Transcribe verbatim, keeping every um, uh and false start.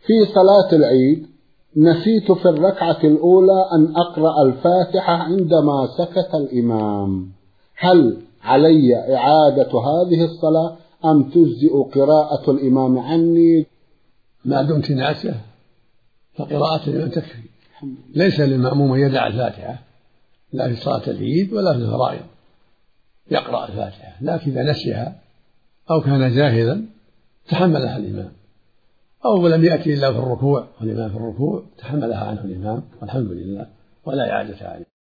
في صلاة العيد نسيت في الركعة الأولى أن أقرأ الفاتحة عندما سكت الإمام، هل علي إعادة هذه الصلاة أم تجزئ قراءة الإمام عني؟ ما دمت ناسية فقراءة الإمام تكفي، ليس للمأموم يدع الفاتحة لا في صلاة العيد ولا في الفرائض، يقرأ الفاتحة، لكن إذا نسيها أو كان جاهلا تحملها الإمام، أو لم يأتي إلا في الركوع والإمام في الركوع تحملها عنه الإمام والحمد لله ولا إعادة عليه.